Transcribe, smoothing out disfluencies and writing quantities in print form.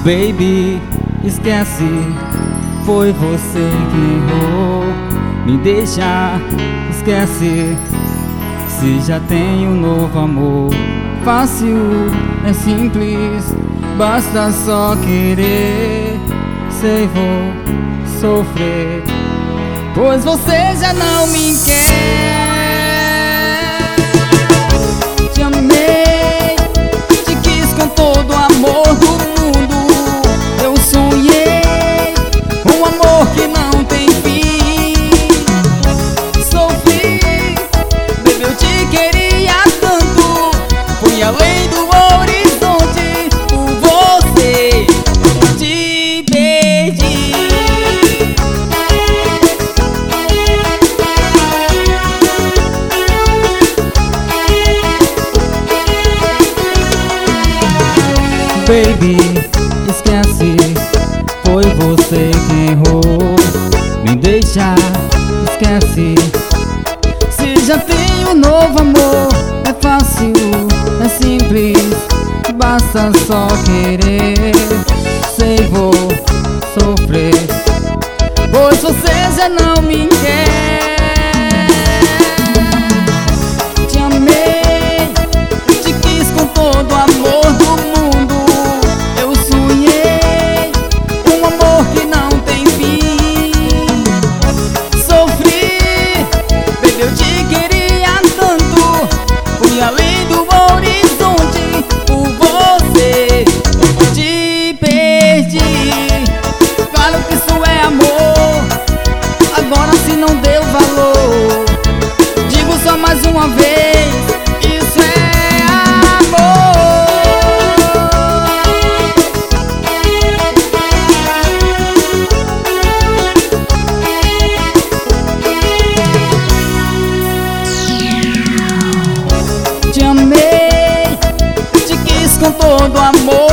Baby, esquece, foi você que errou. Me deixa, esquece, se já tem um novo amor. Fácil, é simples, basta só querer. Sei, vou sofrer, pois você já não me quer. Te amei, te quis com todo o amor do mundo. Eu sonhei um amor que não tem fim. Sofri, baby, eu te queria tanto. Fui além do horizonte por você, te perdi. Baby, esquece, foi você que errou. Me deixa, esquece, se já tem um novo amor. É fácil, é simples, basta só querer. Sei, vou sofrer, pois você já não me quer. Te amei, te quis com todo o amor do mundo. Eu sonhei um amor que não tem fim. Sofri, baby, eu te queria tanto. Fui além do horizonte por você, te perdi. Claro que isso é amor, agora se não deu valor, digo só mais uma vez, isso é amor. Te amei, te quis com todo amor.